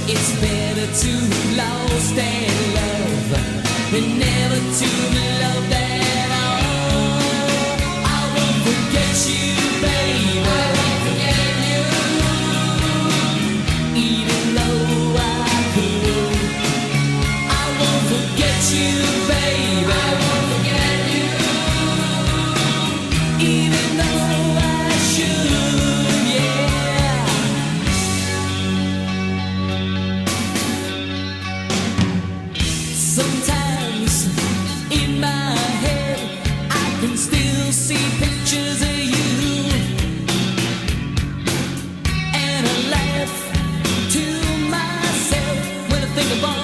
It's better to be lost and love than never to be loved at all. I won't forget you, baby. I won't forget you, even though I could. I won't forget you, baby. I won't forget you, even though I should. Yeah. Sometimes in my head I can still see pictures of you, and I laugh to myself when I think about